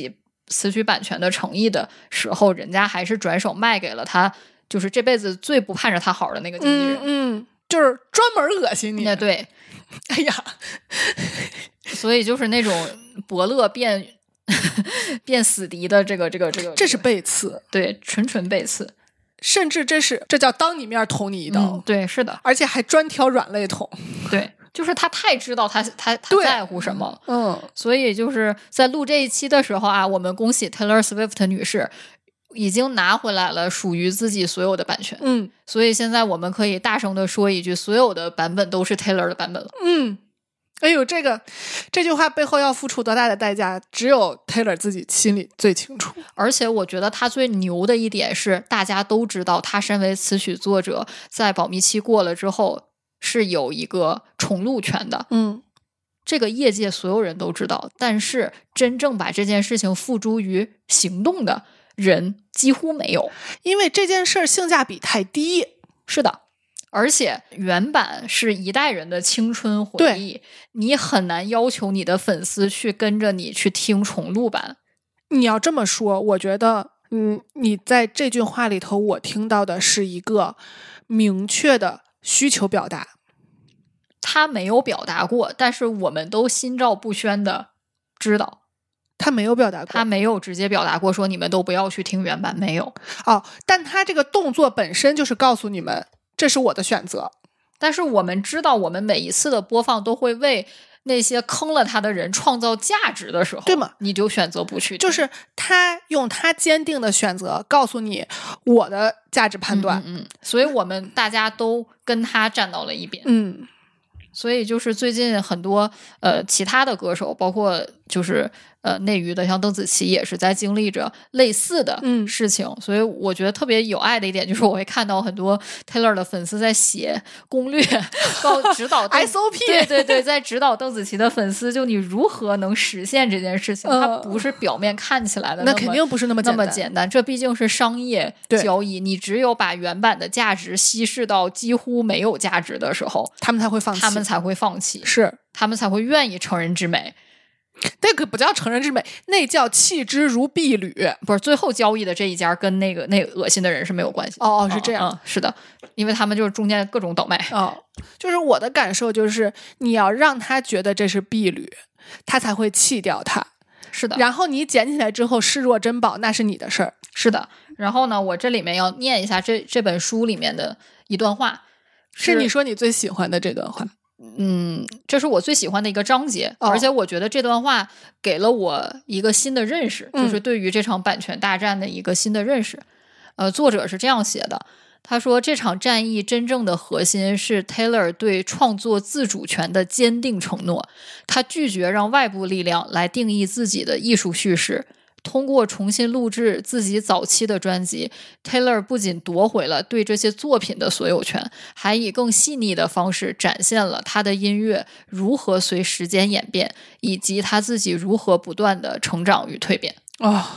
词曲版权的诚意的时候，人家还是转手卖给了他，就是这辈子最不盼着他好的那个经纪人。 就是专门恶心你。 对， 哎呀， 所以就是那种伯乐变死敌的这个， 这是背刺， 对，纯背刺， 甚至这叫当你面捅你一刀。 对，是的， 而且还专挑软肋捅。 对。就是他太知道他在乎什么，所以就是在录这一期的时候啊，我们恭喜 Taylor Swift 女士已经拿回来了属于自己所有的版权，所以现在我们可以大声的说一句，所有的版本都是 Taylor 的版本了。 哎呦，这句话背后要付出多大的代价，只有 Taylor 自己心里最清楚。 而且我觉得他最牛的一点是，大家都知道他身为词曲作者，在保密期过了之后是有一个重录权的，这个业界所有人都知道，但是真正把这件事情付诸于行动的人几乎没有， 因为这件事性价比太低。 是的，而且原版是一代人的青春回忆，你很难要求你的粉丝去跟着你去听重录版。 你要这么说，我觉得你在这句话里头我听到的是一个明确的需求表达。 他没有表达过，但是我们都心照不宣的知道他没有表达过， 他没有直接表达过说你们都不要去听原版，没有。 但他这个动作本身就是告诉你们这是我的选择。 但是我们知道我们每一次的播放都会为那些坑了他的人创造价值的时候， 对吗？ 你就选择不去听。 就是他用他坚定的选择告诉你我的价值判断。 所以我们大家都跟他站到了一边。所以就是最近很多其他的歌手，包括就是内娱的，像邓紫棋也是在经历着类似的事情。所以我觉得特别有爱的一点就是我会看到很多 Taylor 的粉丝在写攻略指导 SOP 对，在指导邓紫棋的粉丝，就你如何能实现这件事情。它不是表面看起来的那肯定不是那么简单，这毕竟是商业交易，你只有把原版的价值稀释到几乎没有价值的时候， 他们才会放弃， 是他们才会愿意成人之美。 那个不叫成人之美，那叫弃之如敝履。 不是，最后交易的这一家跟那个恶心的人是没有关系。 是这样。 是的，因为他们就是中间各种倒卖。 就是我的感受就是你要让他觉得这是敝履，他才会弃掉它。 是的， 然后你捡起来之后视若珍宝，那是你的事儿。 是的，然后呢，我这里面要念一下这本书里面的一段话， 是你说你最喜欢的这段话。 这是我最喜欢的一个章节，而且我觉得这段话给了我一个新的认识，就是对于这场版权大战的一个新的认识。作者是这样写的，他说这场战役真正的核心是 Taylor 对创作自主权的坚定承诺，他拒绝让外部力量来定义自己的艺术叙事。通过重新录制自己早期的专辑， Taylor 不仅夺回了对这些作品的所有权，还以更细腻的方式展现了他的音乐如何随时间演变，以及他自己如何不断的成长与蜕变。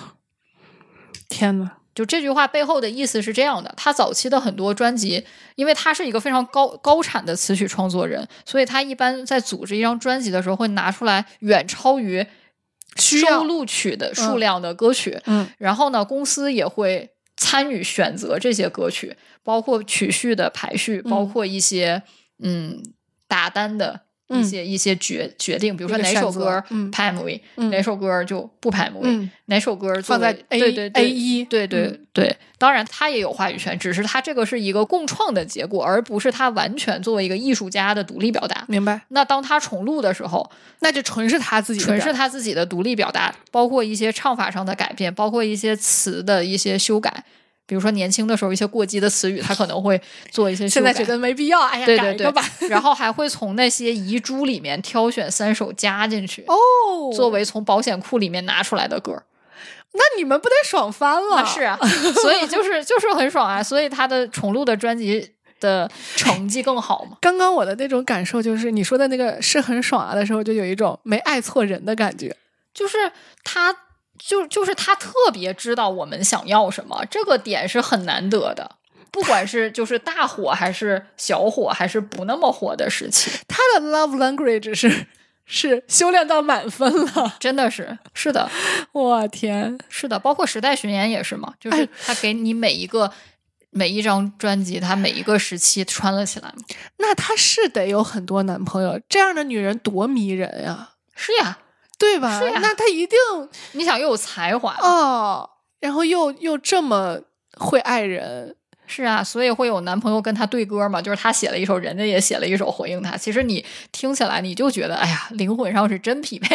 天哪， 就这句话背后的意思是这样的，他早期的很多专辑，因为他是一个非常高产的词曲创作人，所以他一般在组织一张专辑的时候会拿出来远超于收录曲的数量的歌曲，然后呢，公司也会参与选择这些歌曲，包括曲序的排序，包括一些打单的一些决定，比如说哪首歌拍 MV，哪首歌就不拍 MV，哪首歌放在 A1， 对，当然他也有话语权，只是他这个是一个共创的结果，而不是他完全作为一个艺术家的独立表达。 明白？ 那当他重录的时候， 那就纯是他自己的独立表达，包括一些唱法上的改变，包括一些词的一些修改。比如说年轻的时候一些过激的词语，他可能会做一些修改， 现在觉得没必要，哎呀， 对改一个吧。 然后还会从那些遗珠里面挑选3首加进去，作为从保险库里面拿出来的歌。 那你们不得爽翻了？ 是啊，所以就是很爽啊，所以他的重录的专辑的成绩更好嘛。 刚刚我的那种感受就是你说的那个是很爽啊的时候，就有一种没爱错人的感觉， 就是他特别知道我们想要什么，这个点是很难得的。不管是就是大火还是小火还是不那么火的时期， 他的 love language 是修炼到满分了， 真的是的， 我天， 是的，包括时代巡演也是嘛，就是他给你每一张专辑，他每一个时期穿了起来嘛。 那他是得有很多男朋友，这样的女人多迷人呀！ 是呀， 对吧？ 是呀， 那他一定， 你想又有才华哦，然后又这么会爱人。 是啊，所以会有男朋友跟他对歌嘛，就是他写了一首，人家也写了一首回应他。其实你听起来你就觉得，哎呀，灵魂上是真匹配。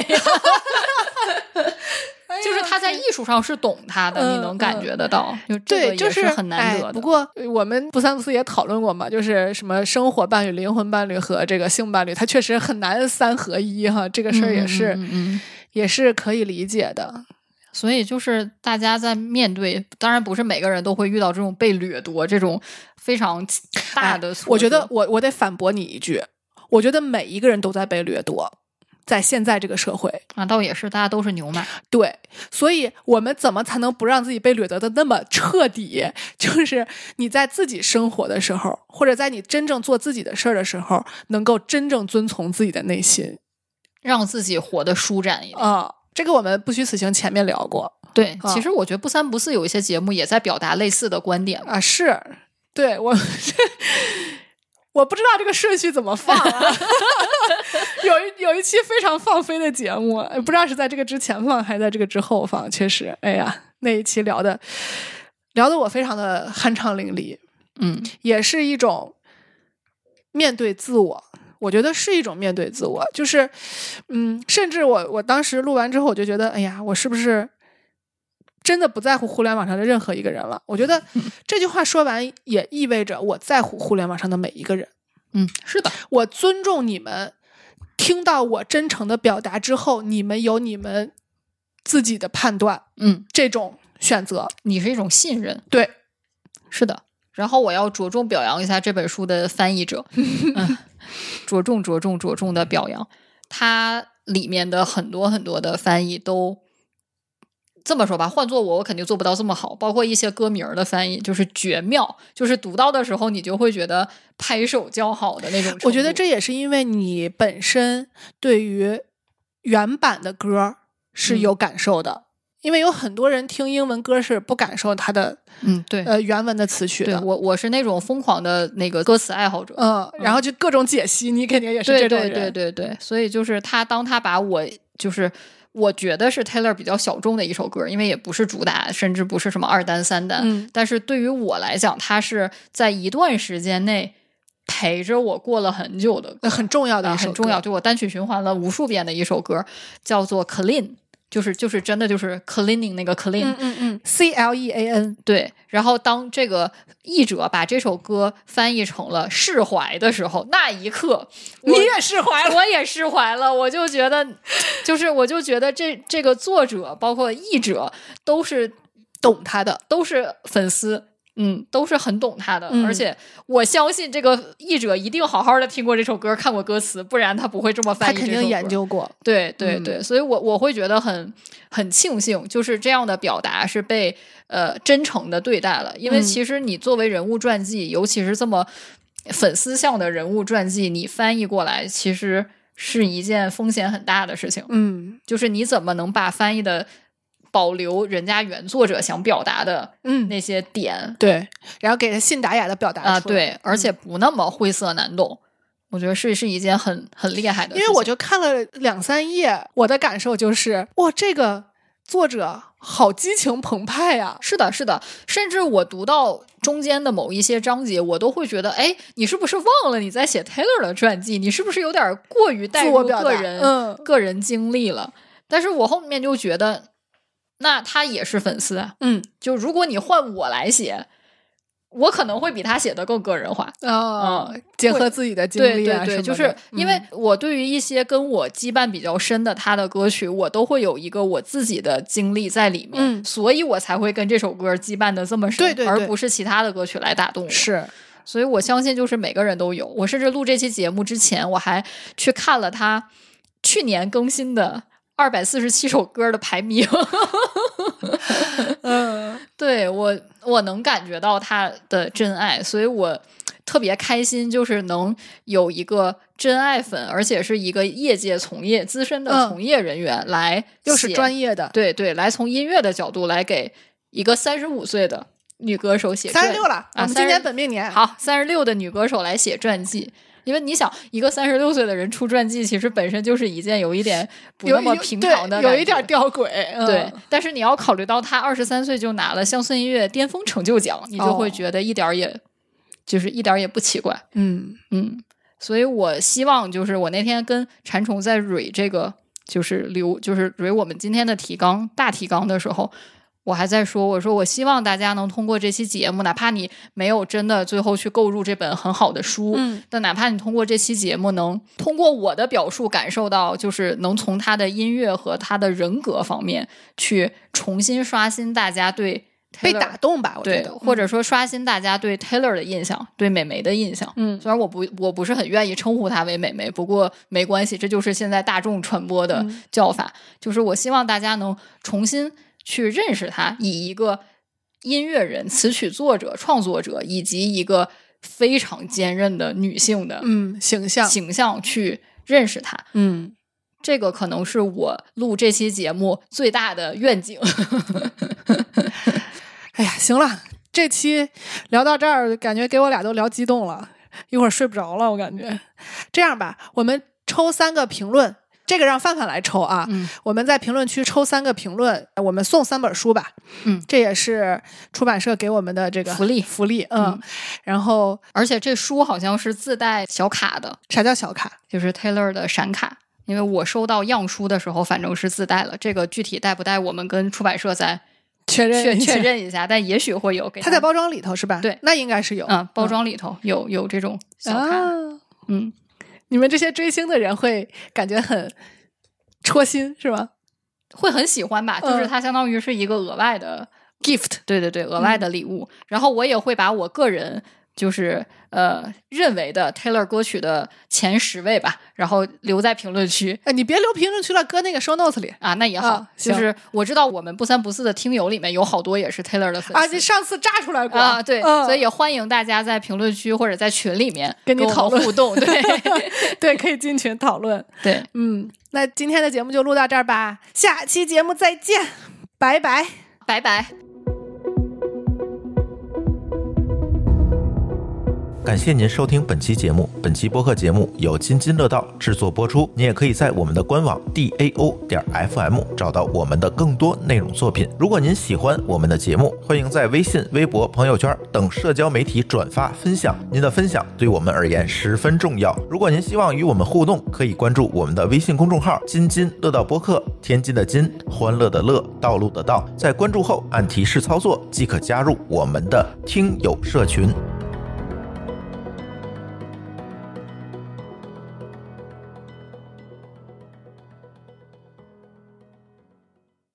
就是他在艺术上是懂他的，你能感觉得到。就这个也是很难得的。 不过我们不三不四也讨论过嘛，就是什么生活伴侣、灵魂伴侣和这个性伴侣，它确实很难三合一哈。这个事儿也是，也是可以理解的。 所以就是大家在面对，当然不是每个人都会遇到这种被掠夺这种非常大的挫折。 我觉得我得反驳你一句，我觉得每一个人都在被掠夺，在现在这个社会啊，倒也是，大家都是牛马。 对，所以我们怎么才能不让自己被掠夺的那么彻底？就是你在自己生活的时候，或者在你真正做自己的事儿的时候，能够真正遵从自己的内心， 让自己活得舒展一点啊。这个我们不虚此行前面聊过。 对，其实我觉得不三不四有一些节目也在表达类似的观点啊。是，对我不知道这个顺序怎么放啊。有一期非常放飞的节目，不知道是在这个之前放还是在这个之后放。确实，哎呀，那一期聊的我非常的酣畅淋漓。也是一种面对自我。我觉得是一种面对自我，就是甚至我当时录完之后我就觉得，哎呀，我是不是真的不在乎互联网上的任何一个人了？我觉得这句话说完也意味着我在乎互联网上的每一个人。 是的， 我尊重你们听到我真诚的表达之后，你们有你们自己的判断。这种选择， 你是一种信任。 对， 是的。然后我要着重表扬一下这本书的翻译者。着重的表扬，它里面的很多很多的翻译都这么说吧，换做我肯定做不到这么好，包括一些歌名的翻译就是绝妙，就是读到的时候你就会觉得拍手叫好的那种程度。 我觉得这也是因为你本身对于原版的歌是有感受的。因为有很多人听英文歌是不感受它的对原文的词曲的。 对，我是那种疯狂的那个歌词爱好者。 然后就各种解析，你肯定也是这种人。 对，所以就是当他把我就是我觉得是 Taylor 比较小众的一首歌，因为也不是主打，甚至不是什么2单3单，但是对于我来讲，它是在一段时间内陪着我过了很久的歌， 很重要的一首歌， 很重要，就我单曲循环了无数遍的一首歌，叫做 Clean。就是真的就是 cleaning 那个 clean， CLEAN。 对，然后当这个译者把这首歌翻译成了释怀的时候，那一刻你也释怀了， 我也释怀了。我就觉得这个作者包括译者都是懂他的， 都是粉丝。都是很懂他的，而且我相信这个译者一定好好的听过这首歌，看过歌词，不然他不会这么翻译这首歌。 他肯定研究过。 对，所以我会觉得很庆幸，就是这样的表达是被真诚的对待了。因为其实你作为人物传记，尤其是这么粉丝向的人物传记，你翻译过来其实是一件风险很大的事情。就是你怎么能把翻译的保留人家原作者想表达的那些点， 对，然后给他信达雅的表达出来， 对，而且不那么晦涩难懂，我觉得是一件很厉害的事情。 因为我就看了2-3页，我的感受就是哇，这个作者好激情澎湃呀！ 是的，甚至我读到中间的某一些章节，我都会觉得，哎，你是不是忘了你在写 Taylor 的传记？你是不是有点过于带入个人经历了？但是我后面就觉得。那他也是粉丝啊，就如果你换我来写，我可能会比他写的更个人化结合自己的经历啊， 对，就是因为我对于一些跟我羁绊比较深的他的歌曲，我都会有一个我自己的经历在里面，所以我才会跟这首歌羁绊的这么深， 对， 而不是其他的歌曲来打动我。 是， 所以我相信就是每个人都有。我甚至录这期节目之前，我还去看了他去年更新的247首歌的排名。对，我能感觉到他的真爱，所以我特别开心，就是能有一个真爱粉，而且是一个业界资深的从业人员来又是专业的， 对对，来从音乐的角度来给一个35岁的女歌手写 36了，我们今年本命年， 好，36的女歌手来写传记。因为你想，一个36岁的人出传记，其实本身就是一件有一点不那么平常的， 有一点吊诡。 对，但是你要考虑到他23岁就拿了乡村音乐巅峰成就奖，你就会觉得一点也不奇怪。所以我希望就是我那天跟馋虫在蕊这个就是蕊我们今天的大提纲的时候。我还在说，我说我希望大家能通过这期节目，哪怕你没有真的最后去购入这本很好的书，但哪怕你通过这期节目能通过我的表述感受到，就是能从他的音乐和他的人格方面去重新刷新大家对 Taylor, 被打动吧，我觉得， 或者说刷新大家对 Taylor 的印象，对美眉的印象。虽然我不是很愿意称呼她为美眉，不过没关系，这就是现在大众传播的叫法。就是我希望大家能重新去认识他，以一个音乐人、词曲作者、创作者，以及一个非常坚韧的女性的形象去认识他。这个可能是我录这期节目最大的愿景。 哎呀，行了，这期聊到这儿，感觉给我俩都聊激动了，一会儿睡不着了，我感觉。这样吧，我们抽3个评论。这个让范范来抽啊，我们在评论区抽3个评论，我们送3本书吧，这也是出版社给我们的这个福利，然后而且这书好像是自带小卡的。 啥叫小卡？ 就是 Taylor 的闪卡，因为我收到样书的时候反正是自带了，这个具体带不带我们跟出版社再确认一下，但也许会有给它在包装里头是吧？ 对， 那应该是有， 包装里头有这种小卡， 你们这些追星的人会感觉很戳心是吗？ 会很喜欢吧，就是它相当于是一个额外的 gift， 对对对，额外的礼物。然后我也会把我个人就是认为的 Taylor 歌曲的前10位吧，然后留在评论区。 你别留评论区了，搁那个 show notes 里啊，那也好。就是我知道我们不三不四的听友里面有好多也是 Taylor 的粉丝啊，你上次炸出来过啊，对，所以也欢迎大家在评论区或者在群里面跟你讨论互动，对对，可以进群讨论。 对， 那今天的节目就录到这儿吧，下期节目再见，拜拜， 拜拜。 感谢您收听本期节目。本期播客节目由津津乐道制作播出。你也可以在我们的官网 DAO.FM 找到我们的更多内容作品。如果您喜欢我们的节目，欢迎在微信、微博、朋友圈等社交媒体转发分享。您的分享对我们而言十分重要。如果您希望与我们互动，可以关注我们的微信公众号津津乐道播客，天津的津，欢乐的乐，道路的道。在关注后按提示操作即可加入我们的听友社群。